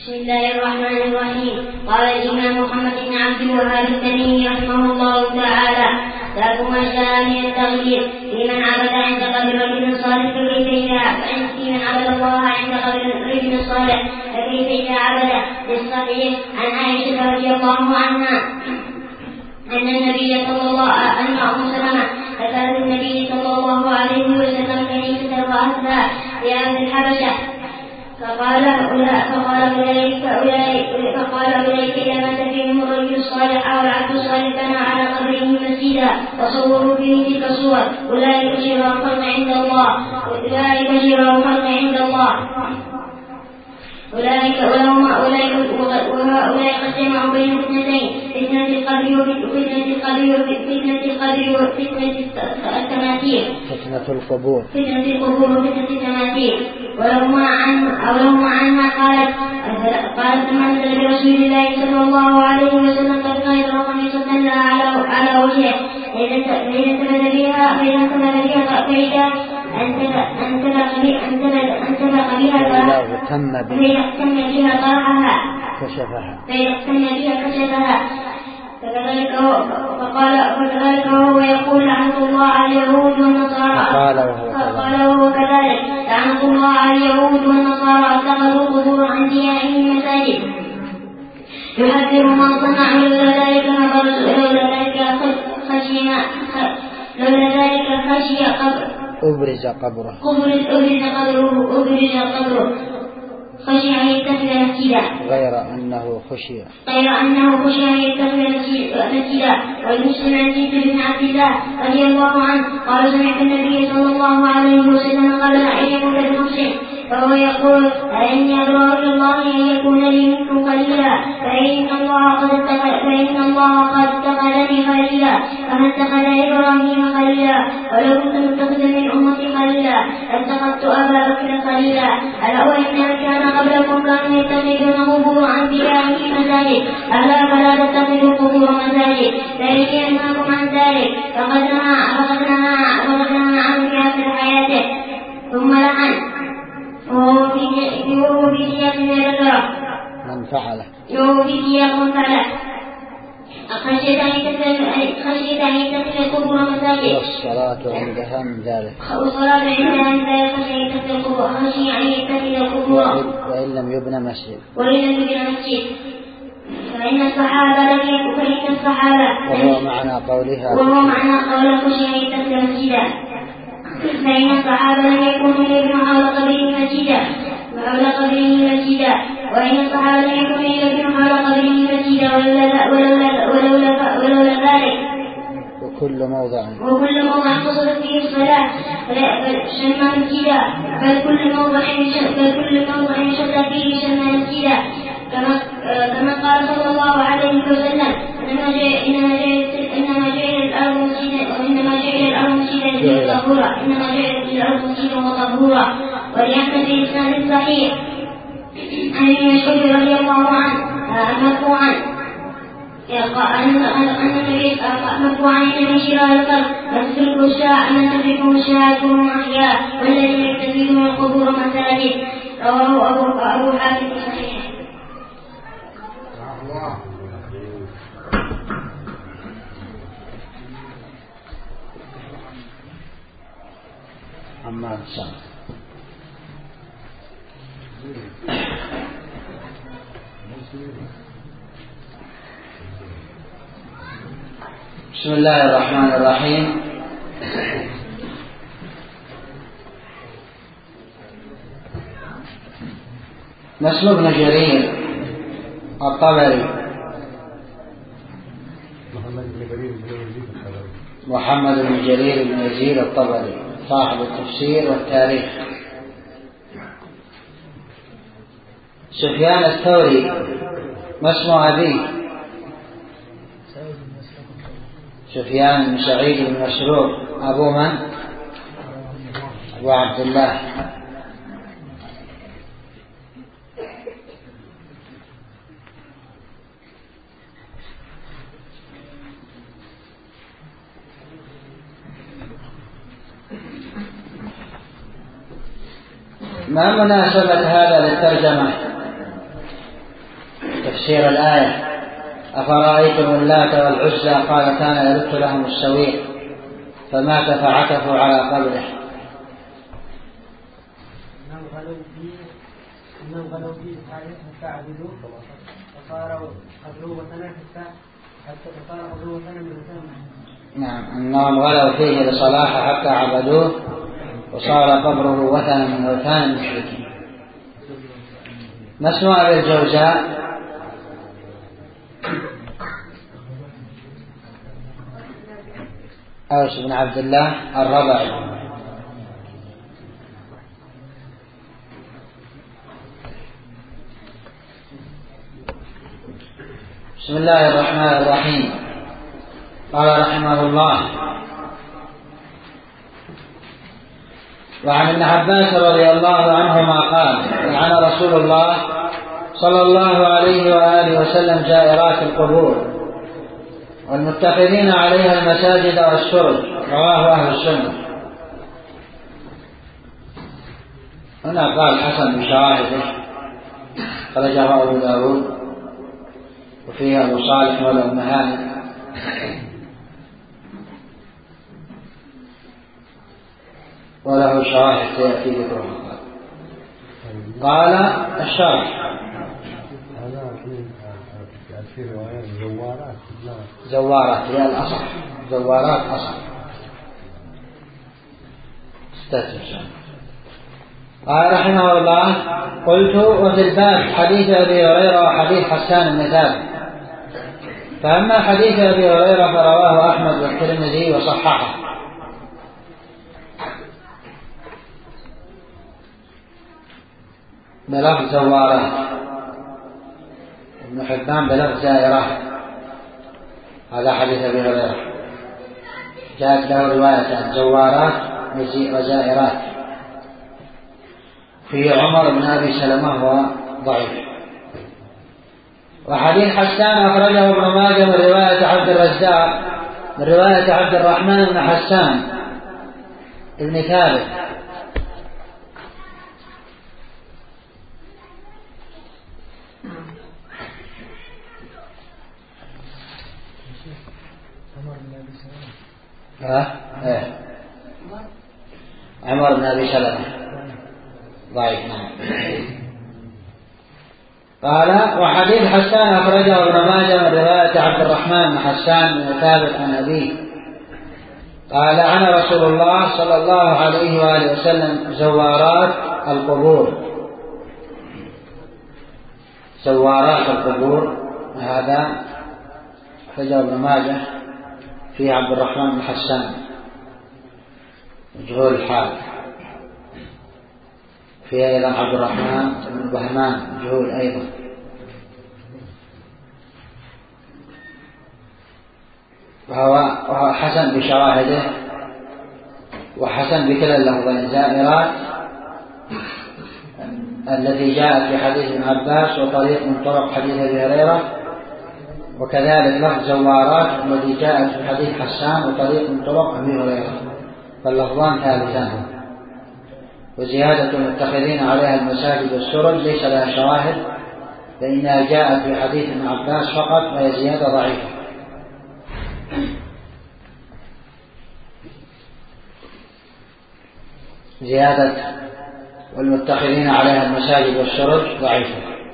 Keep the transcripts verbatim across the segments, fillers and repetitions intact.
بسم الله الرحمن الرحيم. قال الإمام محمد بن عبد الوهاب التميمي رحمه الله تعالى: باب ما جاء من التغيير في من عبد عند قبر رجل صالح فكيف إذا في من عبد الله عند قبر رجل صالح فكيف إذا عبد. للصحيح عن عائشة رضي الله عنها أن النبي صلى الله أن أم سلمة ذكرت النبي صلى الله عليه وسلم كنيسة وأهلها في أرض الحبشة فقال فقال أولئك فقال أولئك إذا مات فيهم الرجل الصالح أو العبد الصالح بنى على قبره مسجدا وصوروا فيه تلك الصور أولئك شرار الخلق عند الله أولئك شرار الخلق عند الله أولئك ولهم أولئك وهؤلاء قد جمعوا بين اثنتين فتنة القبر وفتنة القبر وفتنة القبر وفتنة التماثيل فتنة القبور فتنة القبور وفتنة التماثيل. ولهما عن ولهما عنها قالت قالت من نزل برسول الله صلى الله عليه وسلم قد خير قميصة لها على على وجهه فإذا انتبه بها فإذا انتبه بها فإذا انتبه بها فإذا تم بها طرحها كشفها فإذا تم بها كشفها. فكذلك هو فقال فكذلك هو يقول لعنة الله على اليهود والنصارى فقال وهو كذلك لعنة الله على اليهود والنصارى اتخذوا قبور أنبيائهم مساجد يحذر من صنع لولا ذلك لولا ذلك خشينا لولا ذلك خشي قبر أبرز قبره أبرز قبره أبرز قبره خشي أن يتخذ مسجدا غير أنه خشي غير أنه خشي أن يتخذ مسجدا. والمسلم عن جابر بن عبد الله رضي الله عنه قال سمعت النبي صلى الله عليه وسلم قبل أن يموت بنفسه فهو يقول أئني أبرأ إلى الله أن يكون لي منكم قليلا فإن الله قد فإن الله قد اتخذني خليلا كما اتخذ إبراهيم خليلا ولو كنت متخذا من أمتي خليلا لاتخذت أبا بكر خليلا. ألا وإن كان قبلكم كانوا يتخذون قبور أنبيائهم مساجد ألا فلا تتخذوا قبور مساجد ذلك ينهاكم عن ذلك فقد نهى فقد نهى فقد نهى عنه في آخر حياته. ثم لعن وهو في سياق ذكره من فعله وهو في سياق من فعله خشيت أن يتخذ القبور مساجد والصلاة عندها من ذلك والصلاة عندها من ذلك خشيت القبور خشي أن يتخذ القبور وإن لم يبنى مسجد وإن لم يبنى مسجد. فإن الصحابة لم يكن فإن الصحابة وهو معنى قولها وهو معنى قول خشي أن يتخذ مسجدا. فإن الصحابة لم يكونوا ليبنوا حول قبره مسجدا حول قبره مسجدا وإن الصحابة لم يكونوا ليبنوا حول قبره مسجدا ولولا ولولا ولولا ولولا ذلك وكل موضع وكل موضع قصدت فيه الصلاة شن مسجدا بل كل موضع بل كل موضع شد فيه شن مسجدا كما كما قال صلى الله عليه وسلم إنما جاء إنما جاء إنما جاء الأرض مسجدا وإنما جاء الأرض مسجدا وطهورا إنما جاء الأرض مسجدا وطهورا. وليحمد بإسناد صحيح عن ابن مسعود رضي الله عنه مرفوعا أن النبي مرفوعا النبي شرار الخلق من تدركه الساعة من تدركه الساعة وهم أحياء والذين يتخذون القبور مساجد. رواه أبو أبو حاتم في صحيحه. أما الشام بسم الله الرحمن الرحيم. نسل ابن جرير الطبري محمد بن جرير بن يزيد الطبري صاحب التفسير والتاريخ. سفيان الثوري ما اسم أبيه؟ سفيان بن سعيد بن مسروق. أبو من؟ أبو عبد الله. ما مناسبة هذا للترجمة؟ تفسير الآية أفرأيتم اللات والعزى قال كان يلت لهم السويق فمات فعكفوا على قبره. إنهم غلوا فيه حتى عبدوه فصار قبره وثنا حتى فصار قبره وثنا من وثنا. نعم أنهم غلوا فيه لصلاح حتى عبدوه وصار قبره وثنا من أوثان المشركين. ما اسم أبي الجوزاء؟ أوس بن عبد الله الربعي. بسم الله الرحمن الرحيم. قال رحمه الله: وعن ابن عباس رضي الله عنهما قال: لعن رسول الله صلى الله عليه وآله وسلم جائرات القبور والمتخذين عليها المساجد والسرج. رواه أهل السنة. هنا قال حسن بشواهده، خرجه أبو داود وفيه أبو صالح والأمهاني. وله شواهد سيأتي ذكرها. قال الشرح: زوارات هي الأصح، زوارات أصح. استاذ. قال رحمه الله: قلت: وفي الباب حديث أبي هريرة وحديث حسان بن ثابت. فأما حديث أبي هريرة فرواه أحمد والترمذي وصححه. بلفظ زوارات، ابن حبان بلفظ زائرات. هذا حديث أبي هريرة جاءت له رواية زوارات وزائرات. في عمر بن أبي سلمة هو ضعيف. وحديث حسان أخرجه ابن ماجه من رواية عبد الرزاق من رواية عبد الرحمن بن حسان ابن ثابت. ها؟ ايه عمر بن أبي سلمة ضعيف. نعم. قال: وحديث حسان أخرجه ابن ماجه من رواية عبد الرحمن بن حسان بن ثابت عن أبيه قال: عن رسول الله صلى الله عليه وآله وسلم زوارات القبور. زوارات القبور هذا أخرجه ابن ماجه في عبد الرحمن بن حسان مجهول الحال. في أيضا عبد الرحمن بن بهمان مجهول أيضا. وهو حسن بشواهده وحسن بكلا اللفظين: زائرات التي جاءت في حديث ابن عباس وطريق من طرق حديث أبي هريرة، وكذلك لفظ زوارات الذي جاءت في حديث حسان وطريق من طرق أبي هريرة، فاللفظان ثالثان. وزيادة المتخذين عليها المساجد والسرج ليس لها شواهد، فإنها جاءت في حديث ابن عباس فقط، وهي زيادة ضعيفة. زيادة والمتخذين عليها المساجد والسرج ضعيفة،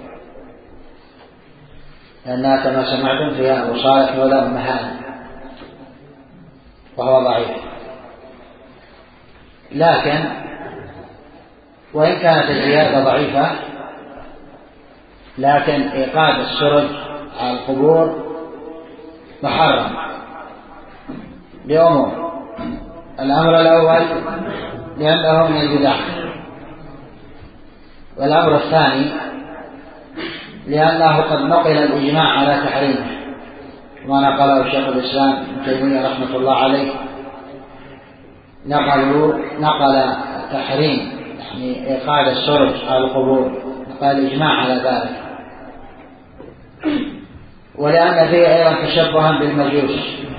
لأنها كما سمعتم فيها أبو صالح ولا أمهان، وهو ضعيف. لكن وإن كانت الزيادة ضعيفة، لكن إيقاد السرج على القبور محرم لأمور. الأمر الأول لأنه من البدع، والأمر الثاني لأنه قد نقل الإجماع على تحريمه، وما نقله شيخ الإسلام ابن تيمية رحمة الله عليه. نقلوا نقل التحريم يعني إيقاد السرج على القبور، نقل الإجماع على ذلك. ولأن فيه أيضا تشبها بالمجوس،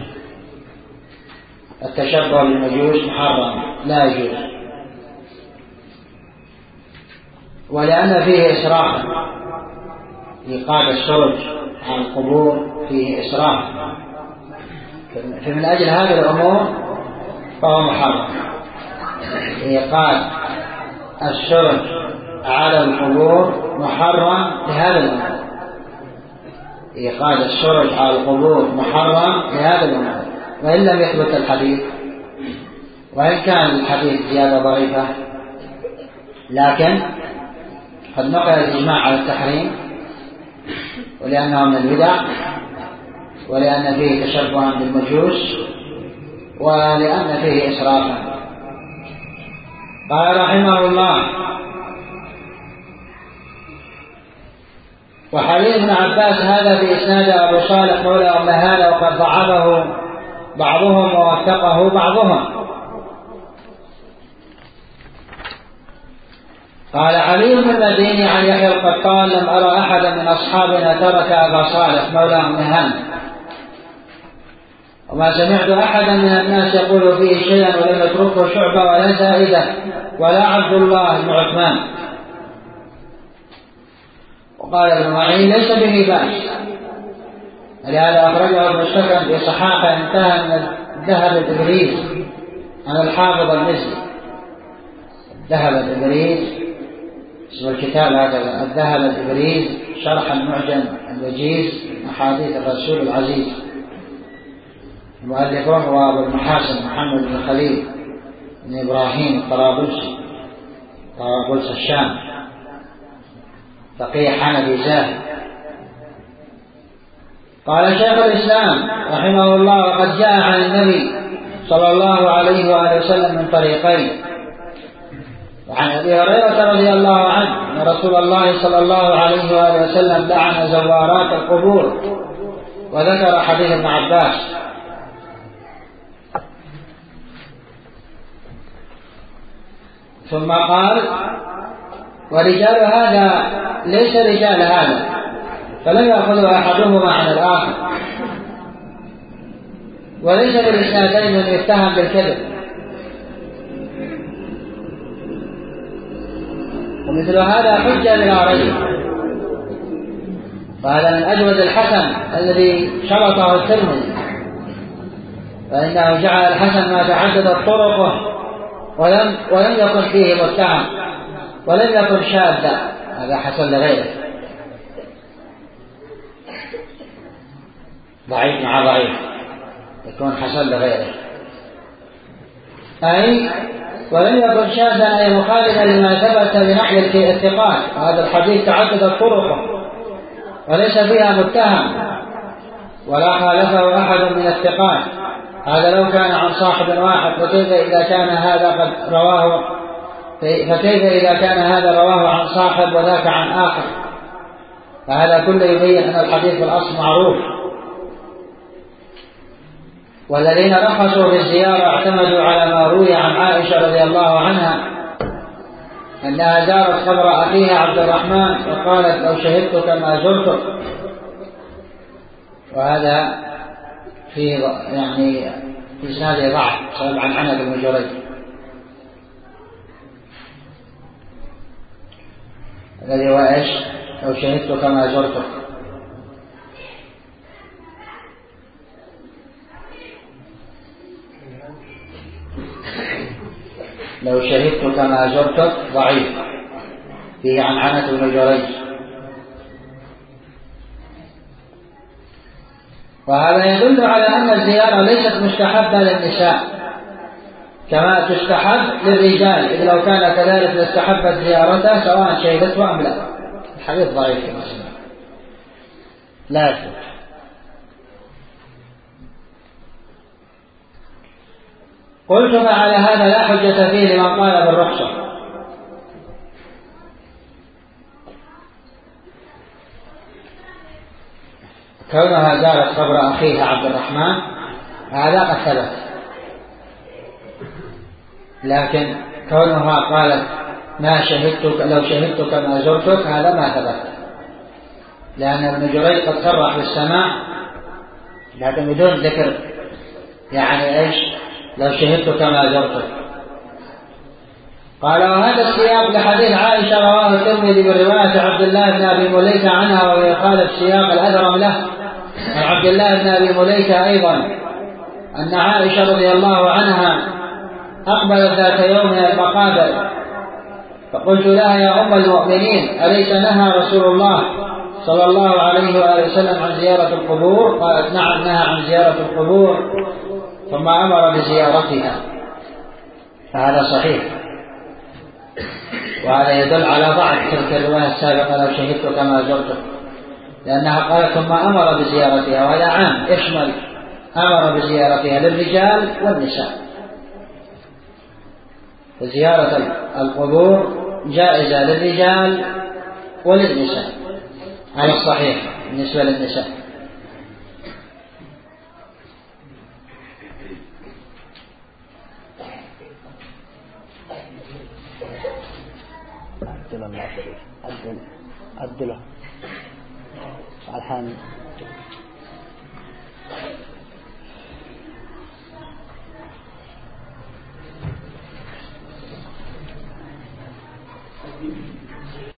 التشبه بالمجوس محرم لا يجوز. ولأن فيه إسرافا، إيقاد السرج على القبور فيه إسراف، فمن أجل هذه الأمور فهو محرم. إيقاد السرج على القبور محرم لهذا الأمر، إيقاد السرج على القبور محرم لهذا الأمر، وإن لم يثبت الحديث، وإن كان الحديث زيادة ضعيفة، لكن قد نقل الإجماع على التحريم، ولأنه من البدع، ولأن فيه تشبها بالمجوس، ولأن فيه إسرافا. قال رحمه الله: وحديث ابن عباس هذا بإسناد أبو صالح مولى أم هانة، وقد ضعفه بعضهم ووثقه بعضهم. قال علي بن المديني عن يحيى القطان: لم أرى أحدا من أصحابنا ترك أبا صالح مولى أم هانة، وما سمعت أحدا من الناس يقول فيه شيئا ولم يتركه شعبة ولا زائدة ولا عبد الله بن عثمان. وقال ابن معين: ليس به بأس، ولهذا أخرجه ابن السكن في صحاحة انتهى من الذهب الإبريز عن الحافظ المزي. الذهب الإبريز اسم الكتاب هكذا، الذهب الإبريز شرح المعجم الوجيز أحاديث الرسول العزيز. المؤلف هو أبو المحاسن محمد بن خليل بن إبراهيم الطرابلسي، طرابلس الشام، فقيه حنفي زاهد. قال شيخ الإسلام رحمه الله: وقد جاء عن النبي صلى الله عليه وآله وسلم من طريقين. وعن أبي هريرة رضي الله عنه أن رسول الله صلى الله عليه وآله وسلم لعن زوارات القبور، وذكر حديث ابن عباس. ثم قال: ورجال هذا ليس رجال هذا، فلم يأخذ أحدهما عن الآخر، وليس بالإسنادين من يتهم بالكذب. ومثل هذا حجة بلا ريب، وهذا من أجود الحسن الذي شرطه الترمذي، فإنه جعل الحسن ما تعددت طرقه ولم, ولم يكن فيه متهم، ولم يكن شاذا، هذا حسن لغيره، ضعيف مع ضعيف يكون حسن لغيره، أي ولم يكن شاذا أي مخالفا لما ثبت بنحو الثقات. هذا الحديث تعددت طرقه وليس فيها متهم ولا خالفه أحد من الثقات. هذا لو كان عن صاحب واحد، فكيف إذا كان هذا قد رواه فكيف إذا كان هذا رواه عن صاحب وذاك عن آخر؟ فهذا كله يبين أن الحديث بالأصل معروف. والذين رخصوا في الزيارة اعتمدوا على ما روي عن عائشة رضي الله عنها أنها زارت قبر أخيها عبد الرحمن وقالت: لو شهدتك ما زرتك. وهذا في يعني في إسناده ضعف بسبب عن عنب بن جريج. الذي هو ايش؟ لو شهدتك ما زرتك. لو شهدتك ما زرتك ضعيف، فيه عن عنب بن جريج. وهذا يدل على أن الزيارة ليست مستحبة للنساء كما تستحب للرجال، إذ لو كان كذلك لاستحبت زيارته سواء شهدته أم لا. الحديث ضعيف في مسلم لا يثبت. قلت: فعلى هذا لا حجة فيه لمن قال بالرخصة. كونها زارت قبر أخيها عبد الرحمن هذا قد ثبت، لكن كونها قالت ما شهدتك لو شهدتك ما زرتك هذا ما ثبت، لأن ابن جريج قد صرح بالسماع لكن بدون ذكر يعني ايش لو شهدتك ما زرتك. قال وهذا السياق لحديث عائشة رواه الترمذي من رواية عبد الله بن أبي مليكة عنها وهي قالت سياق الأثرم له عن عبد الله بن أبي مليكة أيضا أن عائشة رضي الله عنها أقبلت ذات يوم من المقابر فقلت لها يا أم المؤمنين أليس نهى رسول الله صلى الله عليه وآله وسلم عن زيارة القبور؟ قالت نعم نهى عن زيارة القبور ثم أمر بزيارتها. فهذا صحيح، وهذا يدل على ضعف تلك الرواية السابقة لو شهدت كما زرته، لأنها قالت ثم أمر بزيارتها، وهذا عام يشمل أمر بزيارتها للرجال والنساء. زيارة القبور جائزة للرجال وللنساء على الصحيح بالنسبة للنساء. عدل الله عدل عدل الحين